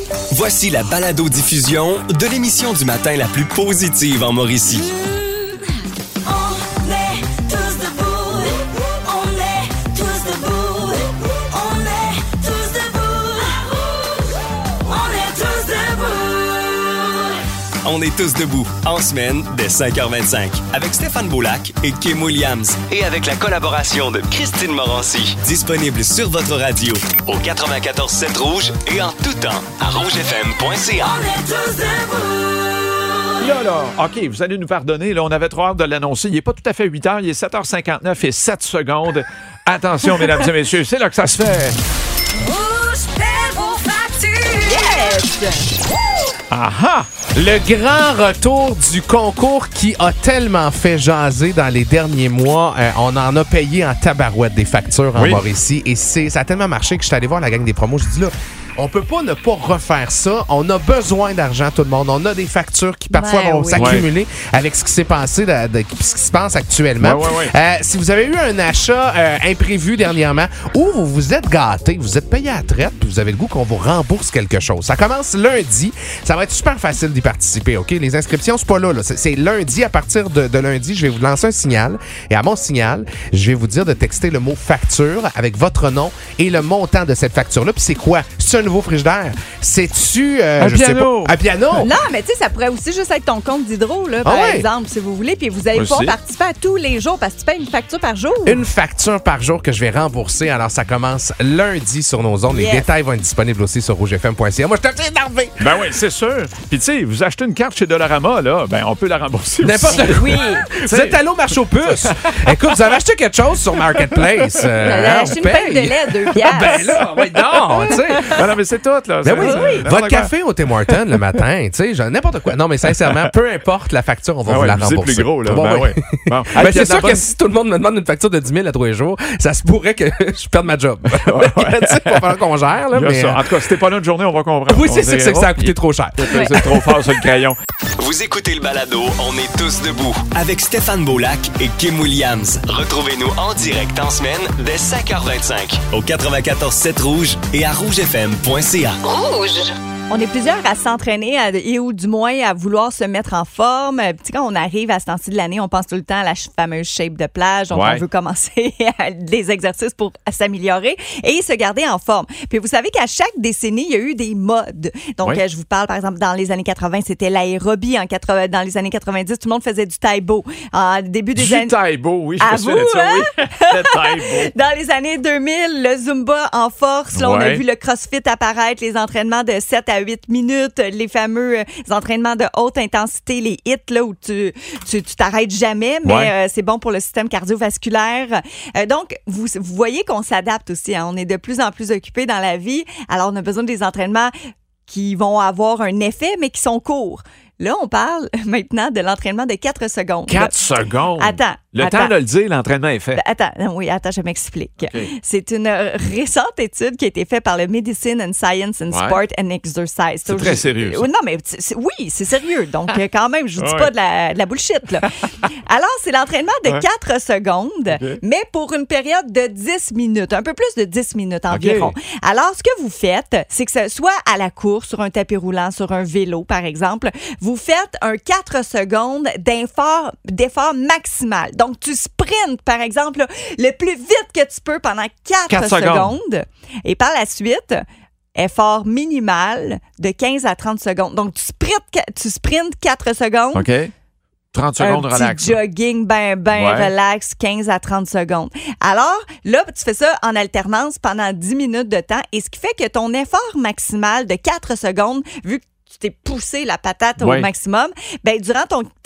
Voici la balado-diffusion de l'émission du matin la plus positive en Mauricie. On est tous debout. On est tous debout. On est tous debout. On est tous debout. On est tous debout, en semaine, dès 5h25, avec Stéphane Boulac et Kim Williams. Et avec la collaboration de Christine Morancy. Disponible sur votre radio, au 94.7 Rouge et en tout temps, à rougefm.ca. On est tous debout. Là, OK, vous allez nous pardonner. Là, on avait trop hâte de l'annoncer. Il n'est pas tout à fait 8 heures. Il est 7h59 et 7 secondes. Attention, mesdames et messieurs, c'est là que ça se fait. Rouge paie vos factures. Yes! Aha! Le grand retour du concours qui a tellement fait jaser dans les derniers mois. On en a payé en tabarouette des factures en Mauricie. Et ça a tellement marché que je suis allé voir la gang des promos. Je dis là, on peut pas ne pas refaire ça. On a besoin d'argent, tout le monde. On a des factures qui parfois vont s'accumuler avec ce qui s'est passé, ce qui se passe actuellement. Si vous avez eu un achat imprévu dernièrement ou vous vous êtes gâté, vous êtes payé à la traite, puis vous avez le goût qu'on vous rembourse quelque chose. Ça commence lundi. Ça va être super facile d'y participer, OK? Les inscriptions, c'est pas là. C'est lundi. À partir de lundi, je vais vous lancer un signal. Et à mon signal, je vais vous dire de texter le mot facture avec votre nom et le montant de cette facture-là. Puis c'est quoi? C'est un nouveau frigidaire? C'est-tu... un piano! Un piano? Non, mais tu sais, ça pourrait aussi juste être ton compte d'hydro, là, par exemple, si vous voulez. Puis vous allez pouvoir participer à tous les jours parce que tu payes une facture par jour. Une facture par jour que je vais rembourser. Alors, ça commence lundi sur nos ondes. Les détails vont être disponibles aussi sur rougefm.ca. Moi, je suis énervé! Ben oui, c'est sûr. Puis tu sais, vous achetez une carte chez Dollarama, là, ben on peut la rembourser n'importe aussi. Oui. Vous êtes allé au marché aux puces. Écoute, vous avez acheté quelque chose sur Marketplace. Vous avez acheté une pelle de lait à 2 piastres. Ben là, non, tu sais. Ben non, mais c'est tout, là. Ben oui. Votre café au Tim Hortons le matin, tu sais, n'importe quoi. Non, mais sincèrement, peu importe la facture, on va vous la rembourser. C'est plus gros, là. Bon, ben oui. Bon. Ben, c'est sûr que si tout le monde me demande une facture de 10 000 à 3 jours, ça se pourrait que je perde ma job. Tu sais, pas falloir qu'on gère, là. Mais... En tout cas, si t'es pas là une journée, on va comprendre. Oui, c'est que ça a coûté trop cher. C'est trop fort sur le crayon. Vous écoutez le balado On est tous debout avec Stéphane Boulac et Kim Williams. Retrouvez-nous en direct en semaine dès 5h25 au 94.7 Rouge et à rougefm.ca. Rouge. On est plusieurs à s'entraîner et ou du moins à vouloir se mettre en forme. Tu sais, quand on arrive à ce temps-ci de l'année, on pense tout le temps à la fameuse shape de plage. Donc, on veut commencer des exercices pour s'améliorer et se garder en forme. Puis, vous savez qu'à chaque décennie, il y a eu des modes. Donc, je vous parle, par exemple, dans les années 80, c'était l'aérobie. Dans les années 90, tout le monde faisait du taïbo. Début des années... Du taïbo, oui, je me souviens de ça, oui. Le taïbo. Dans les années 2000, le Zumba en force. Là, on a vu le CrossFit apparaître, les entraînements de 7 à 8 minutes, les fameux entraînements de haute intensité, les HIIT, là, où tu t'arrêtes jamais, mais c'est bon pour le système cardiovasculaire. Donc, vous voyez qu'on s'adapte aussi. Hein. On est de plus en plus occupés dans la vie. Alors, on a besoin des entraînements qui vont avoir un effet, mais qui sont courts. Là, on parle maintenant de l'entraînement de 4 secondes. 4 secondes? Attends. Le temps de le dire, l'entraînement est fait. Attends, je m'explique. Okay. C'est une récente étude qui a été faite par le Medicine and Science and Sport and Exercise. C'est très sérieux. Ça. Non, mais oui, c'est sérieux. Donc, quand même, je vous dis pas de la bullshit. Là. Alors, c'est l'entraînement de 4 secondes, mais pour une période de 10 minutes, un peu plus de 10 minutes environ. Alors, ce que vous faites, c'est que soit à la course, sur un tapis roulant, sur un vélo, par exemple, vous faites un 4 secondes d'effort maximal. Donc, tu sprintes, par exemple, le plus vite que tu peux pendant 4 secondes. Et par la suite, effort minimal de 15 à 30 secondes. Donc, tu sprintes 4 secondes. OK. 30 secondes relax. Un petit jogging relax, 15 à 30 secondes. Alors, là, tu fais ça en alternance pendant 10 minutes de temps. Et ce qui fait que ton effort maximal de 4 secondes, vu que tu t'es poussé la patate au maximum, ben durant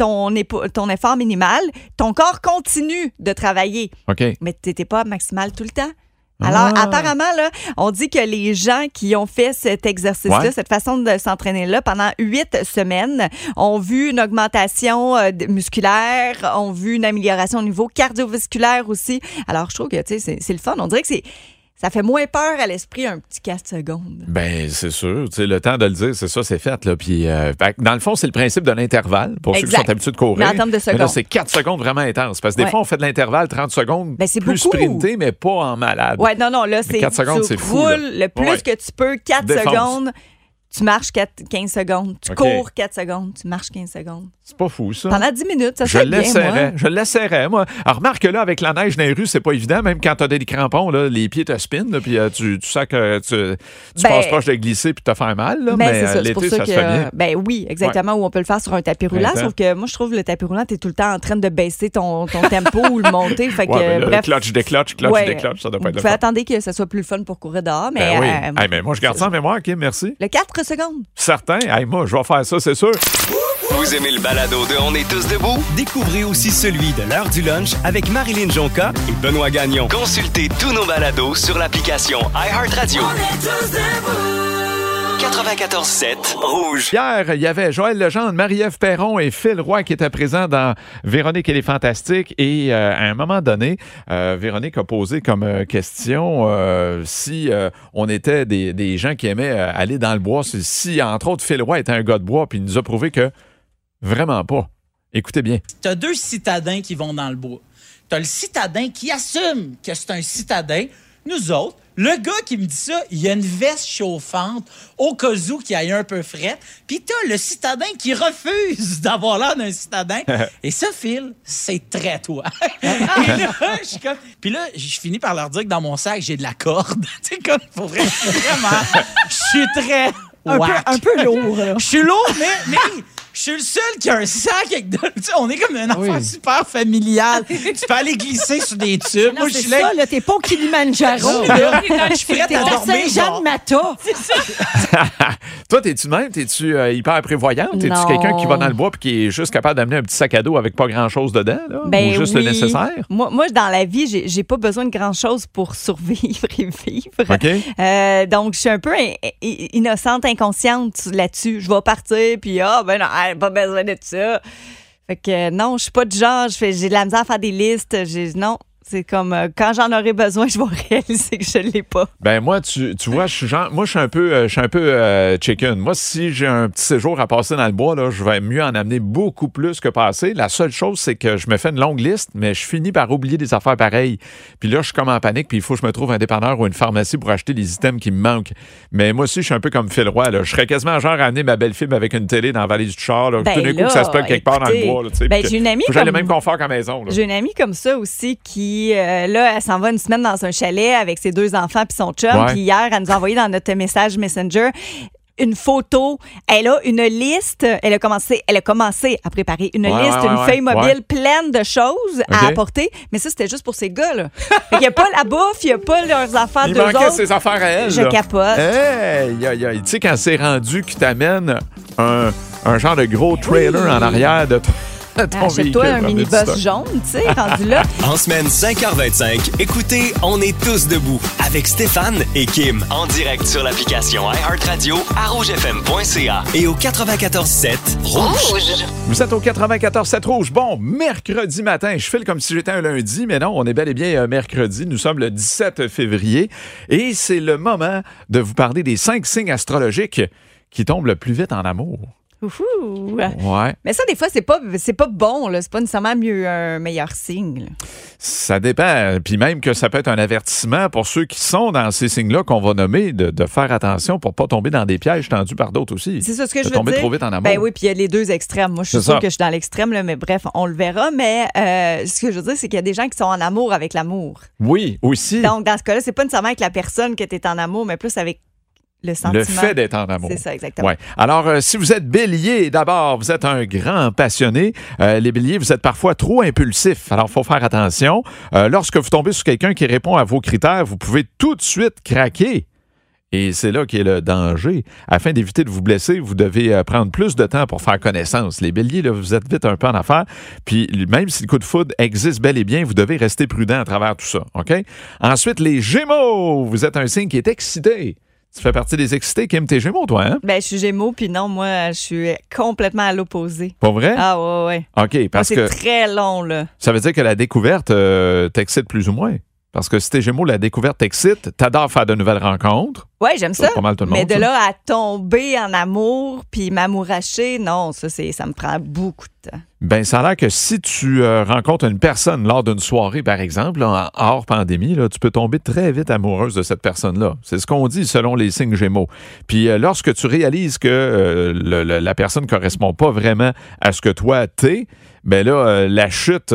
ton effort minimal, ton corps continue de travailler. Mais tu n'étais pas maximal tout le temps. Alors, apparemment, là, on dit que les gens qui ont fait cet exercice-là, cette façon de s'entraîner-là, pendant 8 semaines, ont vu une augmentation musculaire, ont vu une amélioration au niveau cardiovasculaire aussi. Alors, je trouve que, tu sais, c'est le fun. On dirait que ça fait moins peur à l'esprit un petit 4 secondes. Ben c'est sûr. Tu sais, le temps de le dire, c'est ça, c'est fait. Là. Puis, dans le fond, c'est le principe de l'intervalle pour ceux qui sont habitués de courir. Mais en termes de secondes. Mais là, c'est 4 secondes vraiment intenses. Parce que des fois, on fait de l'intervalle 30 secondes c'est plus beaucoup. sprinté, mais pas en malade. Ouais, non, là, c'est 4 secondes, c'est fou. Le plus que tu peux, 4 secondes. tu marches 15 secondes. Tu cours 4 secondes. Tu marches 15 secondes. C'est pas fou, ça. Pendant 10 minutes, ça serait bien, moi. Je l'essaierais, moi. Alors, remarque que là, avec la neige dans les rues, c'est pas évident. Même quand t'as des crampons, là, les pieds te spinent, puis tu sens que tu passes proche de glisser puis de te faire mal. Là, mais c'est l'été, pour ça se fait bien. Ben oui, exactement, où on peut le faire sur un tapis roulant. Sauf que moi, je trouve le tapis roulant, t'es tout le temps en train de baisser ton tempo ou le monter. Fait que, bref. Clutch, déclutch, déclutch, ça doit pas être le fun. Attendre que ça soit plus le fun pour courir dehors. Mais, mais moi, je garde ça en mémoire, Kim, merci. Le 4 secondes. Certain. Moi, je vais faire ça, c'est sûr. Vous aimez le balado de On est tous debout? Découvrez aussi celui de l'heure du lunch avec Marilyn Jonca et Benoît Gagnon. Consultez tous nos balados sur l'application iHeartRadio. On est tous debout. 94.7 Rouge. Hier, il y avait Joël Legendre, Marie-Ève Perron et Phil Roy qui étaient présents dans Véronique et les Fantastiques. Et à un moment donné, Véronique a posé comme question si on était des gens qui aimaient aller dans le bois. Si, entre autres, Phil Roy était un gars de bois, puis il nous a prouvé que vraiment pas. Écoutez bien. T'as 2 citadins qui vont dans le bois. T'as le citadin qui assume que c'est un citadin. Nous autres, le gars qui me dit ça, il a une veste chauffante au cas où qu'il aille un peu fret. Puis t'as le citadin qui refuse d'avoir l'air d'un citadin. Et ça, Phil, c'est très toi. Et là, je suis comme... Puis là, je finis par leur dire que dans mon sac, j'ai de la corde. Tu sais, comme, pour vrai, vraiment, je suis très... Un peu lourd. Je suis lourd, mais je suis le seul qui a un sac avec de... Tu sais, on est comme un enfant super familial. Tu peux aller glisser sur des tubes. Non, moi, je suis là, t'es pas au Kilimanjaro. Je suis prête à dormir. Saint-Jean-de-Mata. C'est ça. Toi, t'es-tu de même? T'es-tu hyper prévoyante? T'es-tu Non. quelqu'un qui va dans le bois et qui est juste capable d'amener un petit sac à dos avec pas grand-chose dedans? Là? Ben ou juste oui. le nécessaire? Moi, dans la vie, j'ai pas besoin de grand-chose pour survivre et vivre. OK. Donc, je suis un peu innocente, inconsciente là-dessus. Je vais partir, puis non, pas besoin de ça. Fait que non, je suis pas du genre, j'ai de la misère à faire des listes. Non. C'est comme quand j'en aurai besoin, je vais réaliser que je l'ai pas. Ben moi, tu vois, je suis un peu chicken. Moi, si j'ai un petit séjour à passer dans le bois, là, je vais mieux en amener beaucoup plus que passer. La seule chose, c'est que je me fais une longue liste, mais je finis par oublier des affaires pareilles. Puis là, je suis comme en panique, puis il faut que je me trouve un dépanneur ou une pharmacie pour acheter les items qui me manquent. Mais moi aussi, je suis un peu comme Phil Roy. Là. Je serais quasiment genre à amener ma belle-fille avec une télé dans la valise du char. Là. Ben tout d'un coup, là, que ça se peut quelque part dans le bois. Là, j'ai une amie j'ai le même confort qu'à la maison. Là. J'ai une amie comme ça aussi qui, là, elle s'en va une semaine dans un chalet avec ses 2 enfants puis son chum. Ouais. Puis hier, elle nous a envoyé dans notre message Messenger une photo. Elle a une liste. Elle a commencé à préparer une liste, une feuille mobile pleine de choses à apporter. Mais ça, c'était juste pour ces gars-là. Il n'y a pas la bouffe, il n'y a pas leurs affaires Il d'eux manquait autres. ses affaires à elle. Je là. capote. Hey, tu sais, quand c'est rendu que t'amènes un genre de gros trailer en arrière de ton véhicule. Achète-toi un minibus jaune, tu sais, rendu là. En semaine 5h25, écoutez On est tous debout avec Stéphane et Kim en direct sur l'application iHeartRadio à rougefm.ca et au 94.7 Rouge. Vous êtes au 94.7 Rouge. Bon, mercredi matin, je file comme si j'étais un lundi, mais non, on est bel et bien mercredi. Nous sommes le 17 février et c'est le moment de vous parler des 5 signes astrologiques qui tombent le plus vite en amour. Ouhou. Ouais. Mais ça, des fois, c'est pas bon. Là. C'est pas nécessairement un meilleur signe. Là. Ça dépend. Puis même que ça peut être un avertissement pour ceux qui sont dans ces signes-là qu'on va nommer de faire attention pour pas tomber dans des pièges tendus par d'autres aussi. C'est ça ce que je veux tomber dire. trop vite en amour. Ben oui, puis il y a les 2 extrêmes. Moi, je suis sûre que je suis dans l'extrême, là, mais bref, on le verra. Mais ce que je veux dire, c'est qu'il y a des gens qui sont en amour avec l'amour. Oui, aussi. Donc, dans ce cas-là, c'est pas nécessairement avec la personne que tu es en amour, mais plus avec le sentiment. Le fait d'être en amour. C'est ça, exactement. Ouais. Alors, si vous êtes bélier, d'abord, vous êtes un grand passionné. Les béliers, vous êtes parfois trop impulsifs. Alors, il faut faire attention. Lorsque vous tombez sur quelqu'un qui répond à vos critères, vous pouvez tout de suite craquer. Et c'est là qu'est le danger. Afin d'éviter de vous blesser, vous devez prendre plus de temps pour faire connaissance. Les béliers, là, vous êtes vite un peu en affaires. Puis même si le coup de foudre existe bel et bien, vous devez rester prudent à travers tout ça. OK? Ensuite, les gémeaux. Vous êtes un signe qui est excité. Tu fais partie des excités. Kim, t'es gémeaux, toi, hein? Ben, je suis gémeaux, puis non, moi, je suis complètement à l'opposé. Pas vrai? Ah, ouais. OK, parce moi, que c'est très long, là. ça veut dire que la découverte t'excite plus ou moins. Parce que si t'es Gémeaux, la découverte t'excite, t'adores faire de nouvelles rencontres. Oui, j'aime ça. Pas mal tout le Mais monde, de ça. là à tomber en amour puis m'amouracher, non, ça me prend beaucoup de temps. Ben, ça a l'air que si tu rencontres une personne lors d'une soirée, par exemple, là, hors pandémie, là, tu peux tomber très vite amoureuse de cette personne-là. C'est ce qu'on dit selon les signes Gémeaux. Puis lorsque tu réalises que la personne ne correspond pas vraiment à ce que toi t'es, ben là, la chute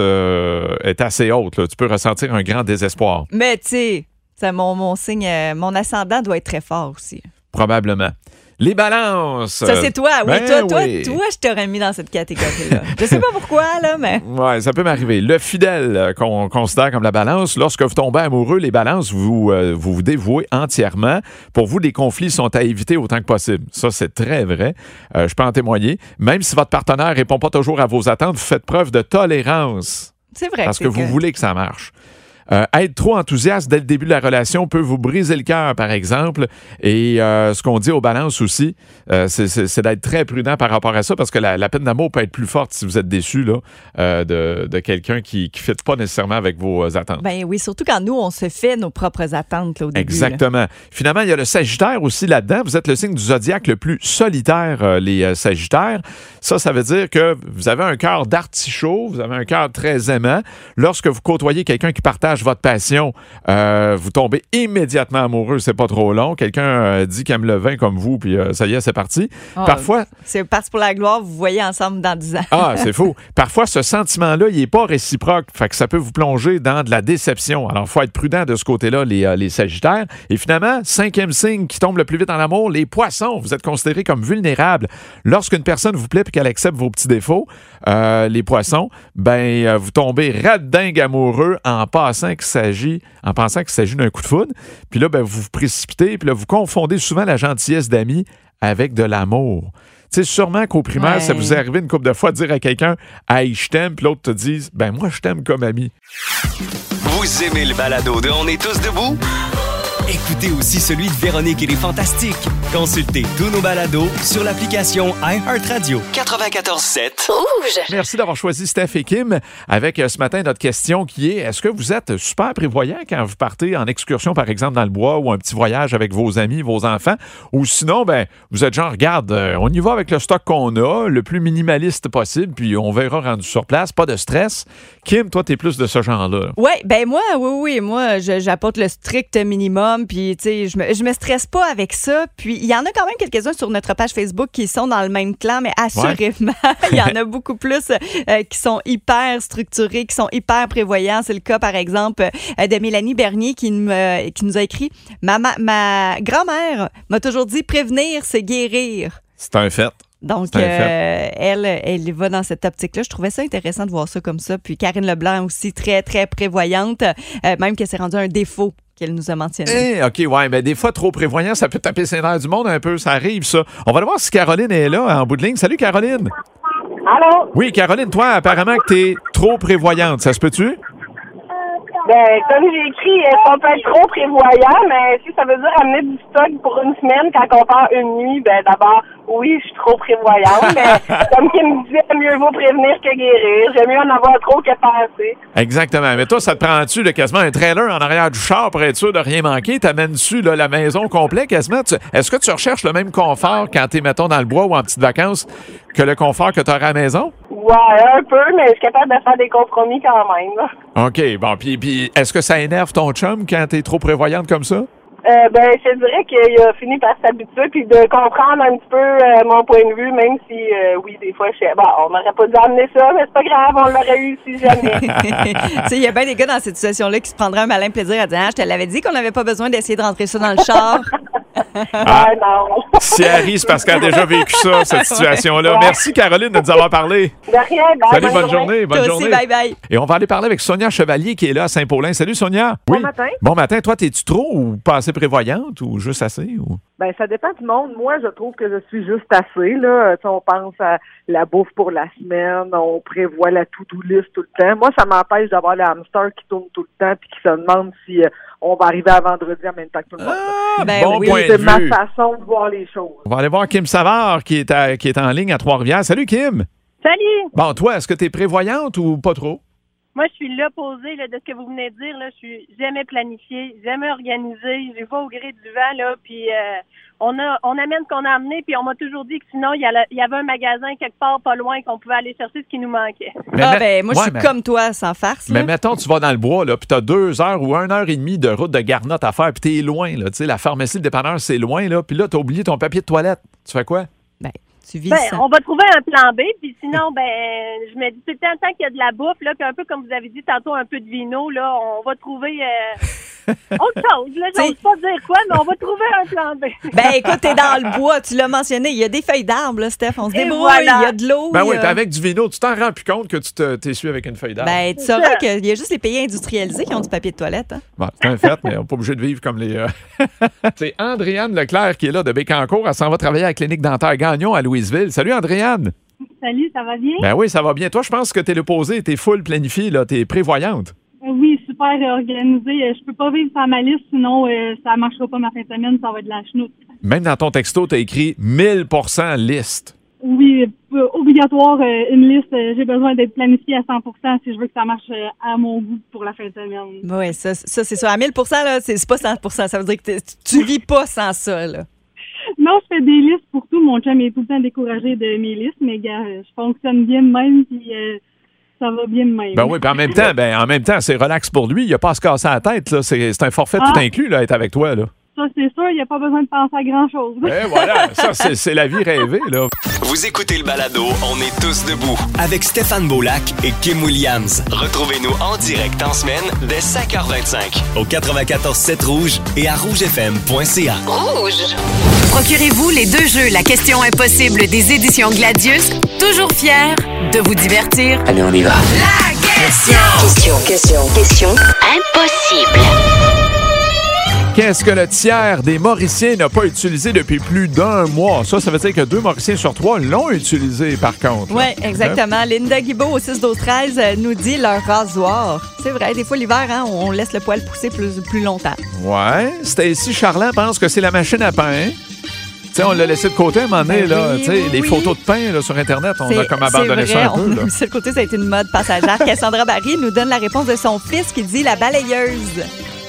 est assez haute. Là. Tu peux ressentir un grand désespoir. Mais tu sais, mon signe, mon ascendant doit être très fort aussi. Probablement. Les balances. Ça, c'est toi. Oui, Ben toi, oui. je t'aurais mis dans cette catégorie-là. Je sais pas pourquoi, là, mais... Oui, ça peut m'arriver. Le fidèle qu'on considère comme la balance, lorsque vous tombez amoureux, les balances, vous dévouez entièrement. Pour vous, les conflits sont à éviter autant que possible. Ça, c'est très vrai. Je peux en témoigner. Même si votre partenaire ne répond pas toujours à vos attentes, vous faites preuve de tolérance. C'est vrai. Parce que vous voulez que ça marche. Être trop enthousiaste dès le début de la relation peut vous briser le cœur, par exemple. Et ce qu'on dit aux balances aussi, c'est d'être très prudent par rapport à ça, parce que la peine d'amour peut être plus forte si vous êtes déçu là, de quelqu'un qui ne fit pas nécessairement avec vos attentes. Ben oui, surtout quand nous, on se fait nos propres attentes là, au début. Exactement. Finalement, il y a le Sagittaire aussi là-dedans. Vous êtes le signe du zodiaque le plus solitaire, les Sagittaires. Ça veut dire que vous avez un cœur d'artichaut, vous avez un cœur très aimant. Lorsque vous côtoyez quelqu'un qui partage votre passion, vous tombez immédiatement amoureux, c'est pas trop long. Quelqu'un dit qu'il aime le vin comme vous, puis ça y est, c'est parti. Oh, Parfois... C'est parti pour la gloire, vous voyez ensemble dans 10 ans. Ah, c'est fou. Parfois, ce sentiment-là, il n'est pas réciproque. Fait que ça peut vous plonger dans de la déception. Alors, il faut être prudent de ce côté-là, les Sagittaires. Et finalement, 5e signe qui tombe le plus vite en amour, les Poissons. Vous êtes considérés comme vulnérables. Lorsqu'une personne vous plaît et qu'elle accepte vos petits défauts, les Poissons, vous tombez rat-dingue amoureux en pensant qu'il s'agit d'un coup de foudre. Puis là, vous vous précipitez, puis là, vous confondez souvent la gentillesse d'amis avec de l'amour. Tu sais, sûrement qu'au primaire, Ouais. ça vous est arrivé une couple de fois de dire à quelqu'un « Hey, je t'aime », puis l'autre te dise « Ben, moi, je t'aime comme ami ». Vous aimez le balado de On est tous debout? Écoutez aussi celui de Véronique et les Fantastiques. Consultez tous nos balados sur l'application iHeartRadio. 94.7. Merci d'avoir choisi Steph et Kim avec ce matin notre question qui est est-ce que vous êtes super prévoyant quand vous partez en excursion, par exemple, dans le bois ou un petit voyage avec vos amis, vos enfants? Ou sinon, vous êtes genre, regarde, on y va avec le stock qu'on a, le plus minimaliste possible, puis on verra rendu sur place, pas de stress. Kim, toi, t'es plus de ce genre-là. Oui, moi, j'apporte le strict minimum, puis tu sais, je me stresse pas avec ça. Puis il y en a quand même quelques-uns sur notre page Facebook qui sont dans le même clan, mais assurément, il y en a beaucoup plus qui sont hyper structurés, qui sont hyper prévoyants. C'est le cas, par exemple, de Mélanie Bernier qui nous a écrit « Ma grand-mère m'a toujours dit prévenir, c'est guérir ». C'est un fait. Donc, elle va dans cette optique-là. Je trouvais ça intéressant de voir ça comme ça. Puis Karine Leblanc aussi, très, très prévoyante, même que c'est rendu un défaut qu'elle nous a mentionné. OK, ouais, des fois, trop prévoyant, ça peut taper ses nerfs du monde un peu. Ça arrive, ça. On va aller voir si Caroline est là, en bout de ligne. Salut, Caroline. Allô? Oui, Caroline, toi, apparemment que t'es trop prévoyante. Ça se peut-tu? Comme j'ai écrit, ça peut être trop prévoyant, mais si ça veut dire amener du stock pour une semaine quand on part une nuit, d'abord, oui, je suis trop prévoyante, mais comme qui me disait, mieux vaut prévenir que guérir. J'aime mieux en avoir trop que penser. Exactement. Mais toi, ça te prend-tu quasiment un trailer en arrière du char pour être sûr de rien manquer? T'amènes-tu la maison complète quasiment? Est-ce que tu recherches le même confort quand t'es, mettons, dans le bois ou en petites vacances que le confort que tu auras à la maison? Ouais, un peu, mais je suis capable de faire des compromis quand même. Là. OK. Bon, puis est-ce que ça énerve ton chum quand t'es trop prévoyante comme ça? Je dirais qu'il a fini par s'habituer puis de comprendre un petit peu mon point de vue, même si, oui, des fois, on n'aurait pas dû amener ça, mais c'est pas grave, on l'aurait eu si jamais. Tu sais, il y a bien des gars dans cette situation-là qui se prendraient un malin plaisir à dire « je te l'avais dit qu'on n'avait pas besoin d'essayer de rentrer ça dans le char. » Non. Si Harry, c'est parce qu'elle a déjà vécu ça, cette situation-là. Ouais. Merci, Caroline, de nous avoir parlé. De rien, Salut, bonne journée. Bonne Toi journée. aussi, bye-bye. Et on va aller parler avec Sonia Chevalier qui est là à Saint-Paulin. Salut, Sonia. Bon matin. Bon matin. Toi, t'es-tu trop ou pas assez prévoyante ou juste assez? Ou... Ça dépend du monde. Moi, je trouve que je suis juste assez. Là. On pense à la bouffe pour la semaine, on prévoit la to-do list tout le temps. Moi, ça m'empêche d'avoir le hamster qui tourne tout le temps et qui se demande si on va arriver à vendredi en même temps que tout le monde. Bon point C'est de ma vue. façon de voir les choses. On va aller voir Kim Savard qui est en ligne à Trois-Rivières. Salut, Kim. Salut! Bon, toi, est-ce que t'es prévoyante ou pas trop? Moi, je suis l'opposé là, de ce que vous venez de dire. Là. Je suis jamais planifiée, jamais organisée. Je vais au gré du vent, là, puis on amène ce qu'on a amené, puis on m'a toujours dit que sinon, il y avait un magasin quelque part pas loin qu'on pouvait aller chercher ce qui nous manquait. Moi, je suis comme toi, sans farce. Mais mettons, tu vas dans le bois, là, puis t'as 2 heures ou 1 heure et demie de route de garnotte à faire, puis t'es loin, là. Tu sais, la pharmacie, le dépanneur, c'est loin, là. Puis là, t'as oublié ton papier de toilette. Tu fais quoi? Tu vis on va trouver un plan B, puis sinon, je me dis tout le temps, tant qu'il y a de la bouffe, là, puis un peu comme vous avez dit tantôt, un peu de vino, là, on va trouver autre chose, là. Je ne sais pas dire quoi, mais on va trouver un plan B. Écoute, t'es dans le bois, tu l'as mentionné, il y a des feuilles d'arbre, là, Steph, on se débrouille, voilà. Il y a de l'eau. Oui, puis avec du vino, tu t'en rends plus compte que tu t'essuies avec une feuille d'arbre. Tu sauras qu'il y a juste les pays industrialisés qui ont du papier de toilette. Hein? Bon, c'est un fait, mais on n'est pas obligé de vivre comme les... C'est Andréane Leclerc qui est là de Bécancour. Elle s'en va travailler à la clinique dentaire Gagnon à Louisville. Salut, Andréane. Salut, ça va bien? Ben oui, ça va bien. Toi, je pense que t'es l'opposé, t'es full planifiée, là, t'es prévoyante. Oui, super organisée. Je peux pas vivre sans ma liste, sinon ça marchera pas ma fin de semaine, ça va être de la chenoute. Même dans ton texto, t'as écrit 1000% liste. Oui, obligatoire, une liste. J'ai besoin d'être planifiée à 100% si je veux que ça marche à mon goût pour la fin de semaine. Oui, ça c'est ça. À 1000%, là, c'est pas 100%. Ça veut dire que tu vis pas sans ça, là. Non, je fais des listes pour tout. Mon chum est tout le temps découragé de mes listes, mais gars, je fonctionne bien de même, puis ça va bien de même. Ben oui, puis en même temps, c'est relax pour lui. Il a pas à se casser la tête, là. C'est un forfait tout inclus, là, être avec toi, là. Ça, c'est sûr, il n'y a pas besoin de penser à grand-chose. Et voilà, ça, c'est la vie rêvée, là. Vous écoutez le balado On est tous debout avec Stéphane Beaulac et Kim Williams. Retrouvez-nous en direct en semaine dès 5h25 au 94.7 Rouge et à rougefm.ca. Rouge! Procurez-vous les 2 jeux La question impossible des éditions Gladius, toujours fiers de vous divertir. Allez, on y va. La question impossible. Qu'est-ce que le tiers des Mauriciens n'a pas utilisé depuis plus d'1 mois? Ça veut dire que 2 Mauriciens sur 3 l'ont utilisé, par contre. Oui, exactement. Linda Guibault, au 6-12-13, nous dit leur rasoir. C'est vrai, des fois, l'hiver, hein, on laisse le poil pousser plus longtemps. Ouais. Stacy Charland pense que c'est la machine à pain. T'sais, on l'a laissé de côté à un moment donné, là. Les photos de pain là, sur Internet, on a comme abandonné ça un peu. C'est le côté, ça a été une mode passagère. Cassandra Barry nous donne la réponse de son fils qui dit la balayeuse.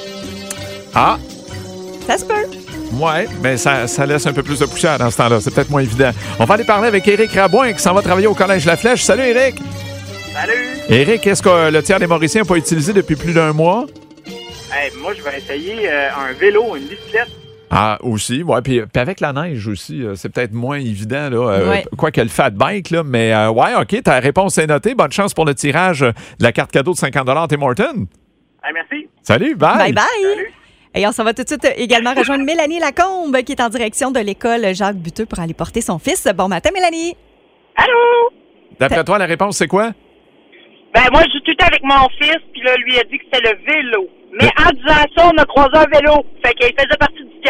Ah! Ça se peut. Ouais, mais ça laisse un peu plus de poussière dans ce temps-là. C'est peut-être moins évident. On va aller parler avec Éric Rabouin qui s'en va travailler au Collège La Flèche. Salut, Éric! Salut! Éric, qu'est-ce que le tiers des Mauriciens n'a pas utilisé depuis plus d'1 mois? Moi, je vais essayer un vélo, une bicyclette. Ah, aussi, ouais. Puis avec la neige aussi, c'est peut-être moins évident, là. Ouais. Quoique le fat bike, là. Mais ouais, OK, ta réponse est notée. Bonne chance pour le tirage de la carte cadeau de 50$ Tim Hortons. Merci. Salut, bye! Bye-bye! Salut. Et on s'en va tout de suite également rejoindre Mélanie Lacombe qui est en direction de l'école Jacques Buteux pour aller porter son fils. Bon matin, Mélanie! Allô? D'après toi, la réponse, c'est quoi? Moi, je joue tout le temps avec mon fils, puis là, lui a dit que c'était le vélo. Mais en disant ça, on a croisé un vélo. Fait qu'il faisait partie du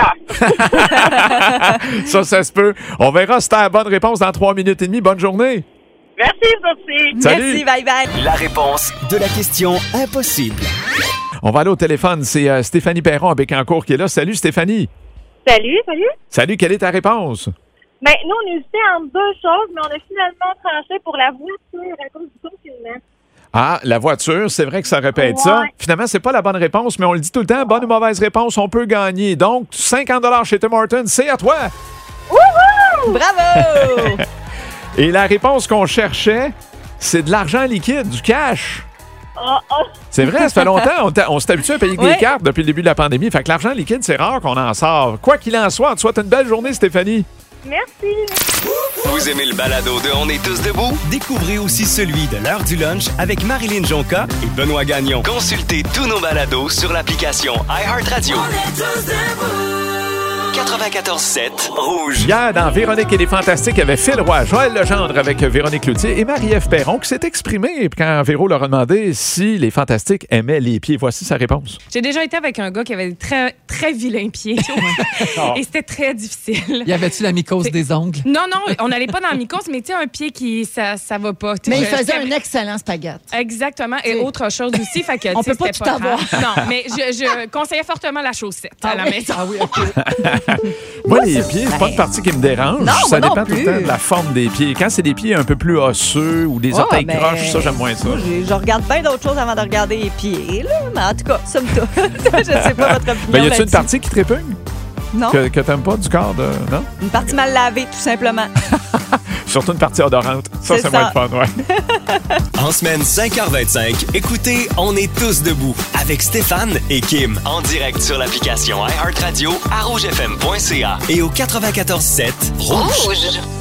tiers. Ça se peut. On verra si t'as la bonne réponse dans 3 minutes et demie. Bonne journée! Merci, vous aussi. Salut. Merci, bye-bye! La réponse de la question impossible. On va aller au téléphone. C'est Stéphanie Perron à Bécancour qui est là. Salut, Stéphanie! Salut! Salut, quelle est ta réponse? Nous, on hésitait entre 2 choses, mais on a finalement tranché pour la voiture à cause du confinement. Ah, la voiture, c'est vrai que ça répète ça. Finalement, c'est pas la bonne réponse, mais on le dit tout le temps, bonne ou mauvaise réponse, on peut gagner. Donc, 50$ chez Tim Hortons, c'est à toi! Wouhou! Bravo! Et la réponse qu'on cherchait, c'est de l'argent liquide, du cash. C'est vrai, ça fait longtemps. On s'est habitué à payer avec des cartes depuis le début de la pandémie. Fait que l'argent liquide, c'est rare qu'on en sort. Quoi qu'il en soit, on te souhaite une belle journée, Stéphanie. Merci! Vous aimez le balado de On est tous debout? Découvrez aussi celui de l'heure du lunch avec Marilyn Jonca et Benoît Gagnon. Consultez tous nos balados sur l'application iHeartRadio. On est tous debout. 94.7 Rouge. Hier, dans Véronique et les Fantastiques, il y avait Phil Roy, Joël Legendre avec Véronique Cloutier et Marie-Ève Perron qui s'est exprimée quand Véro leur a demandé si les Fantastiques aimaient les pieds. Voici sa réponse. J'ai déjà été avec un gars qui avait des très, très vilains pieds. Et c'était très difficile. Y avait-tu la mycose des ongles? Non, on n'allait pas dans la mycose, mais tu sais, un pied qui, ça va pas. Mais il faisait un excellent spaghette. Exactement. Et autre chose aussi. Fait que, on peut pas tout avoir. Non, mais je conseillais fortement la chaussette à la maison. Ah oui, OK. Moi, les pieds, c'est pas une partie qui me dérange. Non, ça moi non dépend tout le plus. temps de la forme des pieds. Quand c'est des pieds un peu plus osseux ou des orteils mais- croches, ça, j'aime moins ça. Moi, je regarde bien d'autres choses avant de regarder les pieds, là. Mais en tout cas, somme toute. Je sais pas votre opinion Ben, y a-tu là-dessus. une partie qui te répugne? Non. Que t'aimes pas du corps de. Non? Une partie mal lavée, tout simplement. Surtout une partie odorante. Ça, C'est c'est moins ça. le fun, ouais. En semaine 5h25, écoutez On est tous debout avec Stéphane et Kim en direct sur l'application iHeartRadio à rougefm.ca et au 94.7 Rouge.